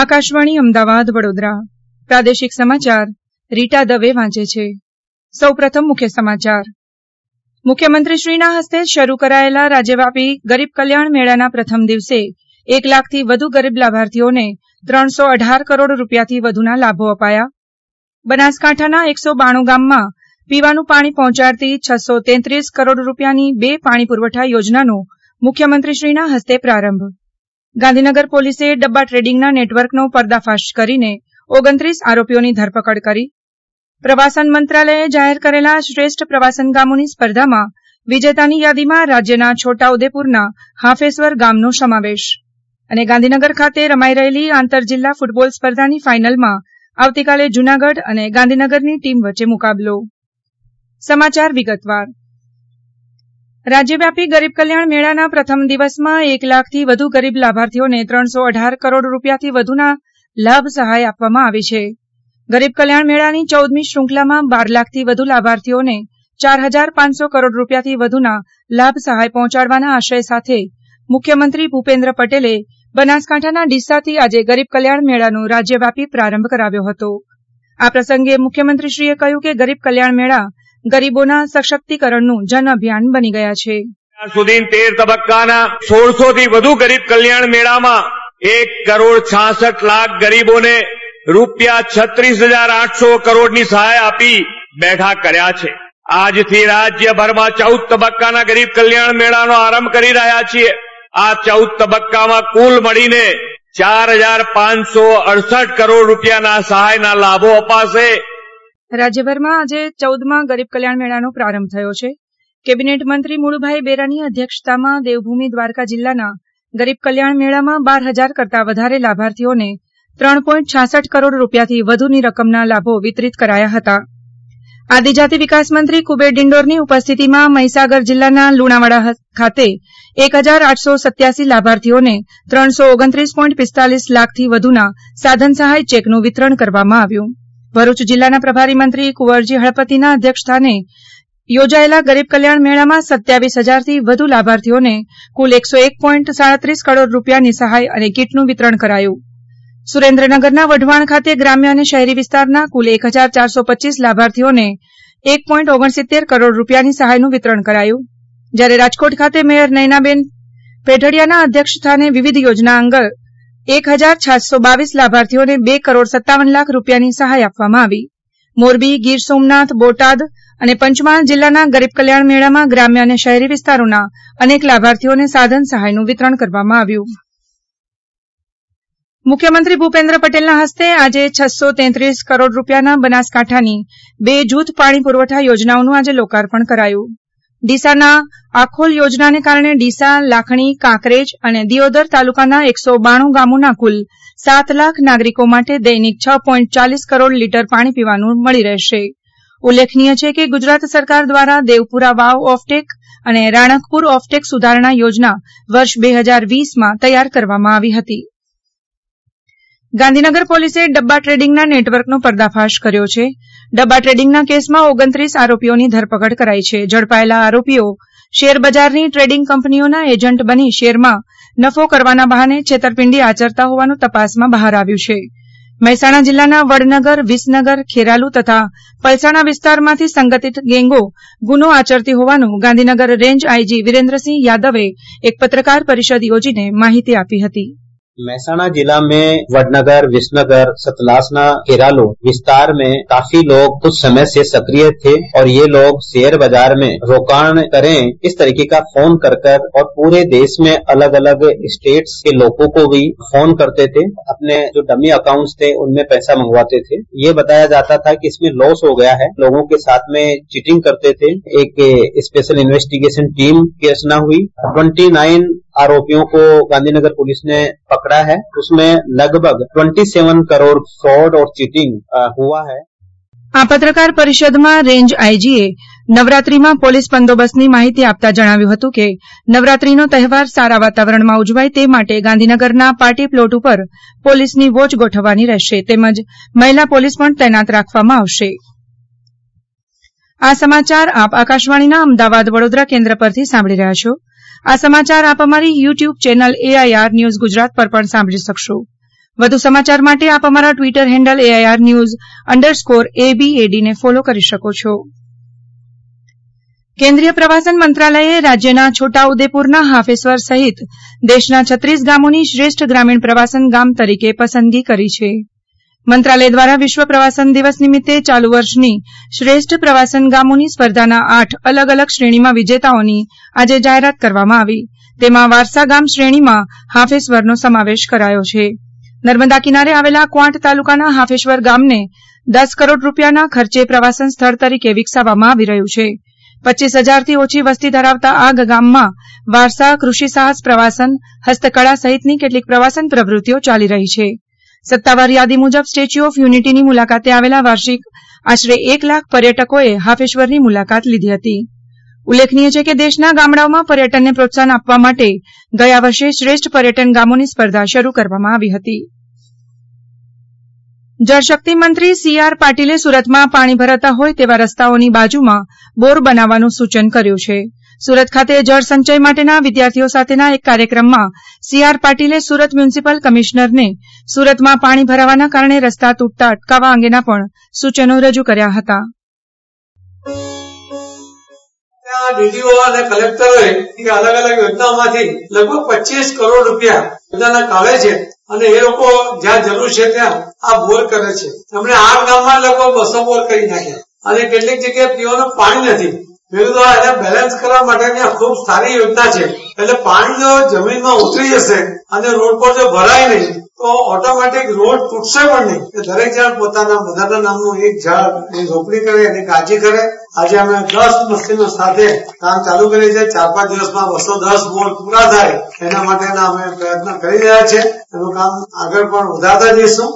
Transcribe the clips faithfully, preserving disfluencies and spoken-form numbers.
આકાશવાણી અમદાવાદ વડોદરા પ્રાદેશિક સમાચાર રીટા દવે વાંચે છે. સૌપ્રથમ મુખ્ય સમાચાર. મુખ્યમંત્રીશ્રીના હસ્તે શરૂ કરાયેલા રાજ્યવ્યાપી ગરીબ કલ્યાણ મેળાના પ્રથમ દિવસે એક લાખથી વધુ ગરીબ લાભાર્થીઓને ત્રણસો અઢાર કરોડ રૂપિયાથી વધુના લાભો અપાયા. બનાસકાંઠાના એકસો બાણું ગામમાં પીવાનું પાણી પહોંચાડતી છસો તેત્રીસ કરોડ રૂપિયાની બે પાણી પુરવઠા યોજનાનો મુખ્યમંત્રીશ્રીના હસ્તે પ્રારંભ. ગાંધીનગર પોલીસે ડબ્બા ટ્રેડિંગના નેટવર્કનો પર્દાફાશ કરીને ઓગણત્રીસ આરોપીઓની ધરપકડ કરી. પ્રવાસન મંત્રાલયે જાહેર કરેલા શ્રેષ્ઠ પ્રવાસન ગામોની સ્પર્ધામાં વિજેતાની યાદીમાં રાજ્યના છોટાઉદેપુરના હાફેશ્વર ગામનો સમાવેશ. અને ગાંધીનગર ખાતે રમાઈ રહેલી આંતરજિલ્લા ફૂટબોલ સ્પર્ધાની ફાઇનલમાં આવતીકાલે જૂનાગઢ અને ગાંધીનગરની ટીમ વચ્ચે મુકાબલો. સમાચાર વિગતવાર. રાજ્યવ્યાપી ગરીબ કલ્યાણ મેળાના પ્રથમ દિવસમાં એક લાખથી વધુ ગરીબ લાભાર્થીઓને ત્રણસો અઢાર કરોડ રૂપિયાથી વધુના લાભ સહાય આપવામાં આવી છે. ગરીબ કલ્યાણ મેળાની ચૌદમી શૃંખલામાં બાર લાખથી વધુ લાભાર્થીઓને ચાર હજાર પાંચસો કરોડ રૂપિયાથી વધુના લાભ સહાય પહોંચાડવાના આશય સાથે મુખ્યમંત્રી ભૂપેન્દ્ર પટેલે બનાસકાંઠાના ડીસાથી આજે ગરીબ કલ્યાણ મેળાનો રાજ્યવ્યાપી પ્રારંભ કરાવ્યો હતો. આ પ્રસંગે મુખ્યમંત્રીશ્રીએ કહ્યું કે ગરીબ કલ્યાણ મેળા ગરીબોના સશક્તિકરણનું જન અભિયાન બની ગયા છે. સુધી તેર તબક્કાના સોળસો થી વધુ ગરીબ કલ્યાણ મેળામાં એક કરોડ છાસઠ લાખ ગરીબોને રૂપિયા છત્રીસ હજાર આઠસો કરોડની સહાય આપી બેઠા કર્યા છે. આજથી રાજ્યભરમાં ચૌદ તબક્કાના ગરીબ કલ્યાણ મેળાનો આરંભ કરી રહ્યા છીએ. આ ચૌદ તબક્કામાં કુલ મળીને ચાર હજાર પાંચસો અડસઠ કરોડ રૂપિયાના સહાયના લાભો અપાશે. રાજ્યભરમાં આજે ચૌદમાં ગરીબ કલ્યાણ મેળાનો પ્રારંભ થયો છે. કેબિનેટ મંત્રી મુળુભાઈ બેરાની અધ્યક્ષતામાં દેવભૂમિ દ્વારકા જિલ્લાના ગરીબ કલ્યાણ મેળામાં બાર હજાર કરતાં વધારે લાભાર્થીઓને ત્રણ પોઈન્ટ છાસઠ કરોડ રૂપિયાથી વધુની રકમના લાભો વિતરિત કરાયા હતા. આદિજાતિ વિકાસ મંત્રી કુબેર ડિંડોરની ઉપસ્થિતિમાં મહીસાગર જિલ્લાના લુણાવાડા ખાતે એક હજાર આઠસો સત્યાસી લાભાર્થીઓને ત્રણસો ઓગણત્રીસ પોઈન્ટ પિસ્તાલીસ લાખથી વધુના સાધન સહાય ચેકનું વિતરણ કરવામાં આવ્યું. ભરૂચ જિલ્લાના પ્રભારી મંત્રી કુંવરજી હળપતિના અધ્યક્ષસ્થાને યોજાયેલા ગરીબ કલ્યાણ મેળામાં સત્યાવીસ હજારથી વધુ લાભાર્થીઓને કુલ એકસો એક પોઈન્ટ સાડત્રીસ કરોડ રૂપિયાની સહાય અને કીટનું વિતરણ કરાયું. સુરેન્દ્રનગરના વઢવાણ ખાતે ગ્રામ્ય અને શહેરી વિસ્તારના કુલ એક હજાર ચારસો પચીસ લાભાર્થીઓને એક પોઈન્ટ ઓગણસિત્તેર કરોડ રૂપિયાની સહાયનું વિતરણ કરાયું. જ્યારે રાજકોટ ખાતે મેયર નયનાબેન પેઢડિયાના અધ્યક્ષસ્થાને વિવિધ યોજના અંગત એક હજાર છસો બાવીસ લાભાર્થીઓને બે કરોડ સત્તાવન લાખ રૂપિયાની સહાય આપવામાં આવી. મોરબી, ગીર સોમનાથ, બોટાદ અને પંચમહાલ જિલ્લાના ગરીબ કલ્યાણ મેળામાં ગ્રામ્ય અને શહેરી વિસ્તારોના અનેક લાભાર્થીઓને સાધન સહાયનું વિતરણ કરવામાં આવ્યું. મુખ્યમંત્રી ભૂપેન્દ્ર પટેલના હસ્તે આજે છસો તેત્રીસ કરોડ રૂપિયાના બનાસકાંઠાની બે જૂથ પાણી પુરવઠા યોજનાઓનું આજે લોકાર્પણ કરાયું. ડીસાના આખોલ યોજનાને કારણે ડીસા, લાખણી, કાંકરેજ અને દિયોદર તાલુકાના એકસો બાણું ગામોના કુલ સાત લાખ નાગરિકો માટે દૈનિક છ પોઈન્ટ ચાલીસ કરોડ લીટર પાણી પીવાનું મળી રહેશે. ઉલ્લેખનીય છે કે ગુજરાત સરકાર દ્વારા દેવપુરા વાવ ઓફટેક અને રાણકપુર ઓફટેક સુધારણા યોજના વર્ષ બે હજાર વીસમાં તૈયાર કરવામાં આવી હતી. ગાંધીનગર પોલીસે ડબ્બા ટ્રેડિંગના નેટવર્કનો પર્દાફાશ કર્યો છે. ડબ્બા ટ્રેડિંગના કેસમાં ઓગણત્રીસ આરોપીઓની ધરપકડ કરાઈ છે. ઝડપાયેલા આરોપીઓ શેરબજારની ટ્રેડિંગ કંપનીઓના એજન્ટ બની શેરમાં નફો કરવાના બહાને છેતરપિંડી આચરતા હોવાનું તપાસમાં બહાર આવ્યું છે. મહેસાણા જિલ્લાના વડનગર, વિસનગર, ખેરાલુ તથા પલસાણા વિસ્તારમાંથી સંગઠિત ગેંગો ગુનો આચરતી હોવાનું ગાંધીનગર રેન્જ આઈજી વીरेंद्रसिंह यादवे एक पत्रकार परिषद योजीने माहिती आपी हती. महसाणा जिला में वडनगर, विसनगर, सतलासना, केरालू विस्तार में काफी लोग कुछ समय से सक्रिय थे और ये लोग शेयर बाजार में रोकाण करें इस तरीके का फोन कर कर और पूरे देश में अलग अलग स्टेट्स के लोगों को भी फोन करते थे. अपने जो डमी अकाउंट्स थे उनमें पैसा मंगवाते थे. ये बताया जाता था कि इसमें लॉस हो गया है. लोगों के साथ में चीटिंग करते थे. एक स्पेशल इन्वेस्टिगेशन टीम की रचना हुई. ट्वेंटी नाइन आरोपियों को गांधीनगर पुलिस ने पकड़ा है. उसमें लगभग सत्ताईस करोड़ फ्रॉड और चीटिंग हुआ है. આ પત્રકાર પરિષદમાં રેન્જ આઈજીએ નવરાત્રીમાં પોલીસ બંદોબસ્તની માહિતી આપતા જણાવ્યું હતું કે નવરાત્રીનો તહેવાર સારા વાતાવરણમાં ઉજવાય તે માટે ગાંધીનગરના પાર્ટી પ્લોટ ઉપર પોલીસની વોચ ગોઠવવાની રહેશે તેમજ મહિલા પોલીસ પણ તૈનાત રાખવામાં આવશે. આ સમાચાર આપ આકાશવાણીના અમદાવાદ વડોદરા કેન્દ્ર પરથી સાંભળી રહ્યા છો. આ સમાચાર આપ અમારી YouTube channel AIR news Gujarat પર પણ સાંભળી શકશો. વધુ સમાચાર માટે આપ અમારા Twitter handle AIR news underscore ABAD ને ફોલો કરી શકો છો. કેન્દ્રીય પ્રવાસન મંત્રાલયે રાજ્યના છોટાઉદેપુરના હાફેશ્વર સહિત દેશના છત્રીસ ગામોની શ્રેષ્ઠ ગ્રામીણ પ્રવાસન ગામ તરીકે પસંદગી કરી છે. મંત્રાલય દ્વારા વિશ્વ પ્રવાસન દિવસ નિમિત્તે ચાલુ વર્ષની શ્રેષ્ઠ પ્રવાસન ગામોની સ્પર્ધાના આઠ અલગ અલગ શ્રેણીમાં વિજેતાઓની આજે જાહેરાત કરવામાં આવી. તેમાં વારસા ગામ શ્રેણીમાં હાફેશ્વરનો સમાવેશ કરાયો છે. નર્મદા કિનારે આવેલા ક્વાંટ તાલુકાના હાફેશ્વર ગામને દસ કરોડ રૂપિયાના ખર્ચે પ્રવાસન સ્થળ તરીકે વિકસાવવામાં આવી રહ્યું છે. પચ્ચીસ હજારથી ઓછી વસ્તી ધરાવતા આ ગામમાં વારસા, કૃષિ સાહસ પ્રવાસન, હસ્તકળા સહિતની કેટલીક પ્રવાસન પ્રવૃત્તિઓ ચાલી રહી છે. સત્તાવાર યાદી મુજબ સ્ટેચ્યુ ઓફ યુનિટીની મુલાકાતે આવેલા વાર્ષિક આશરે એક લાખ પર્યટકોએ હાફેશ્વરની મુલાકાત લીધી હતી. ઉલ્લેખનીય છે કે દેશના ગામડાઓમાં પર્યટનને પ્રોત્સાહન આપવા માટે ગયા વર્ષે શ્રેષ્ઠ પર્યટન ગામોની સ્પર્ધા શરૂ કરવામાં આવી હતી. જળશક્તિ મંત્રી સી આર પાટીલે સુરતમાં પાણી ભરાતા હોય તેવા રસ્તાઓની બાજુમાં બોર બનાવવાનું સૂચન કર્યું છે. સુરત ખાતે જળ સંચય માટેના વિદ્યાર્થીઓ સાથેના એક કાર્યક્રમમાં સી આર પાટીલે સુરત મ્યુનિસિપલ કમિશનરને સુરતમાં પાણી ભરાવાના કારણે રસ્તા તૂટતા અટકાવવા અંગેના પણ સૂચનો રજૂ કર્યા હતા. ડીડીઓ અને કલેક્ટરોએ અલગ અલગ યોજનાઓમાંથી લગભગ પચીસ કરોડ રૂપિયા યોજના કાઢે છે અને એ લોકો જ્યાં જરૂર છે ત્યાં આ બોર કરે છે. એમણે આઠ ગામમાં લગભગ બસો બોર કરી નાખ્યા અને કેટલીક જગ્યાએ પીવાનું પાણી નથી. મેં એને બેલેન્સ કરવા માટેની ખૂબ સારી યોજના છે. એટલે પાણી જો જમીનમાં ઉતરી જશે અને રોડ પર જો ભરાય નહીં તો ઓટોમેટિક રોડ તૂટશે પણ નહીં. દરેક જણ પોતાના બધાના નામનું એક ઝાડ એની રોપણી કરે, એની કાળજી કરે. આજે અમે દસ મશીનો સાથે કામ ચાલુ કરીએ છીએ. ચાર પાંચ દિવસમાં બસો દસ બોર પૂરા થાય એના માટેના અમે પ્રયત્ન કરી રહ્યા છીએ. એનું કામ આગળ પણ વધારતા જઈશું.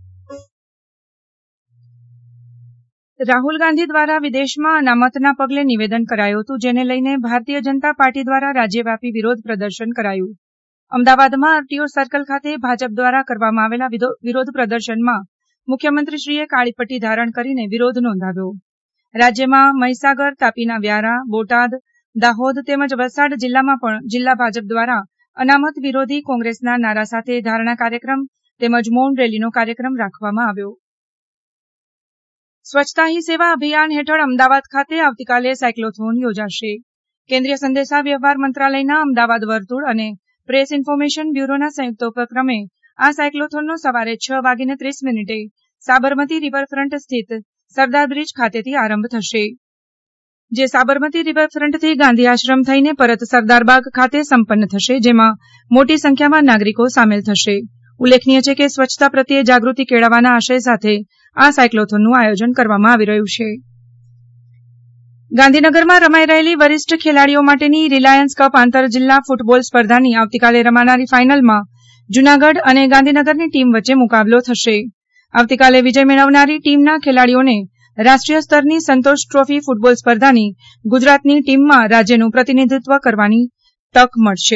રાહુલ ગાંધી દ્વારા વિદેશમાં અનામતના પગલે નિવેદન કરાયું હતું, જેને લઈને ભારતીય જનતા પાર્ટી દ્વારા રાજ્યવ્યાપી વિરોધ પ્રદર્શન કરાયું. અમદાવાદમાં આરટીઓ સર્કલ ખાતે ભાજપ દ્વારા કરવામાં આવેલા વિરોધ પ્રદર્શનમાં મુખ્યમંત્રીશ્રીએ કાળી પટ્ટી ધારણ કરીને વિરોધ નોંધાવ્યો. રાજ્યમાં મહીસાગર, તાપીના વ્યારા, બોટાદ, દાહોદ તેમજ વલસાડ જિલ્લામાં પણ જિલ્લા ભાજપ દ્વારા અનામત વિરોધી કોંગ્રેસના નારા સાથે ધારણા કાર્યક્રમ તેમજ મૌન રેલીનો કાર્યક્રમ રાખવામાં આવ્યો. સ્વચ્છતા હી સેવા અભિયાન હેઠળ અમદાવાદ ખાતે આવતીકાલે સાયક્લોથોન યોજાશે. કેન્દ્રીય સંદેશા વ્યવહાર મંત્રાલયના અમદાવાદ વર્તુળ અને પ્રેસ ઇન્ફોર્મેશન બ્યુરોના સંયુક્ત ઉપક્રમે આ સાયક્લોથોનનો સવારે છ વાગીને ત્રીસ મિનિટે સાબરમતી રિવરફ્રન્ટ સ્થિત સરદાર બ્રિજ ખાતેથી આરંભ થશે, જે સાબરમતી રિવરફ્રન્ટથી ગાંધી આશ્રમ થઈને પરત સરદારબાગ ખાતે સંપન્ન થશે, જેમાં મોટી સંખ્યામાં નાગરિકો સામેલ થશે. ઉલ્લેખનીય છે કે સ્વચ્છતા પ્રત્યે જાગૃતિ કેળવવાના આશય સાથે આ સાયક્લોથોનનું આયોજન કરવામાં આવી રહ્યું છે. ગાંધીનગરમાં રમાઈ રહેલી વરિષ્ઠ ખેલાડીઓ માટેની રિલાયન્સ કપ આંતર જિલ્લા ફૂટબોલ સ્પર્ધાની આવતીકાલે રમાનારી ફાઇનલમાં જૂનાગઢ અને ગાંધીનગરની ટીમ વચ્ચે મુકાબલો થશે. આવતીકાલે વિજય મેળવનારી ટીમના ખેલાડીઓને રાષ્ટ્રીય સ્તરની સંતોષ ટ્રોફી ફૂટબોલ સ્પર્ધાની ગુજરાતની ટીમમાં રાજ્યનું પ્રતિનિધિત્વ કરવાની તક મળશે.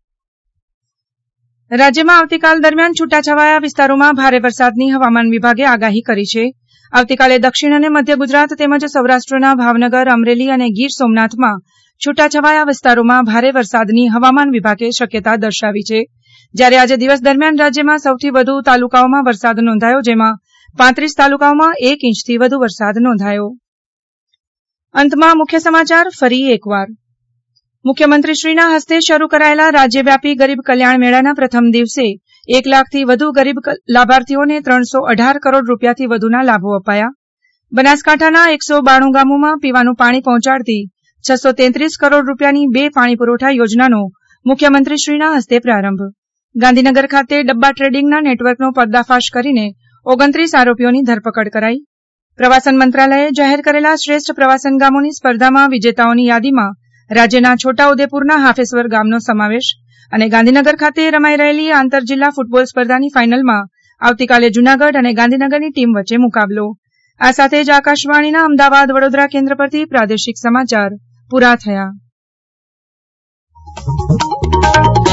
રાજ્યમાં આવતીકાલ દરમિયાન છૂટાછવાયા વિસ્તારોમાં ભારે વરસાદની હવામાન વિભાગે આગાહી કરી છે. આવતીકાલે દક્ષિણ અને મધ્ય ગુજરાત તેમજ સૌરાષ્ટ્રના ભાવનગર, અમરેલી અને ગીર સોમનાથમાં છૂટાછવાયા વિસ્તારોમાં ભારે વરસાદની હવામાન વિભાગે શક્યતા દર્શાવી છે. જ્યારે આજે દિવસ દરમિયાન રાજ્યમાં સૌથી વધુ તાલુકાઓમાં વરસાદ નોંધાયો, જેમાં પાંત્રીસ તાલુકાઓમાં એક ઇંચથી વધુ વરસાદ નોંધાયો. અંતમાં મુખ્ય સમાચાર ફરી એકવાર. મુખ્યમંત્રીશ્રીના હસ્તે શરૂ કરાયેલા રાજ્યવ્યાપી ગરીબ કલ્યાણ મેળાના પ્રથમ દિવસે એક લાખથી વધુ ગરીબ લાભાર્થીઓને ત્રણસો અઢાર કરોડ રૂપિયાથી વધુના લાભો અપાયા. બનાસકાંઠાના એકસો બાણું ગામોમાં પીવાનું પાણી પહોંચાડતી છસો તેત્રીસ કરોડ રૂપિયાની બે પાણી પુરવઠા યોજનાનો મુખ્યમંત્રીશ્રીના હસ્તે પ્રારંભ. ગાંધીનગર ખાતે ડબ્બા ટ્રેડિંગના નેટવર્કનો પર્દાફાશ કરીને ઓગણત્રીસ આરોપીઓની ધરપકડ કરાઈ. પ્રવાસન મંત્રાલયે જાહેર કરેલા શ્રેષ્ઠ પ્રવાસન ગામોની સ્પર્ધામાં વિજેતાઓની યાદીમાં રાજ્યના છોટાઉદેપુરના હાફેશ્વર ગામનો સમાવેશ અને ગાંધીનગર ખાતે રમાઈ રહેલી આંતર જિલ્લા ફૂટબોલ સ્પર્ધાની ફાઇનલમાં આવતીકાલે જૂનાગઢ અને ગાંધીનગરની ટીમ વચ્ચે મુકાબલો. આ સાથે જ આકાશવાણીના અમદાવાદ વડોદરા કેન્દ્ર પરથી પ્રાદેશિક સમાચાર પૂરા થયા.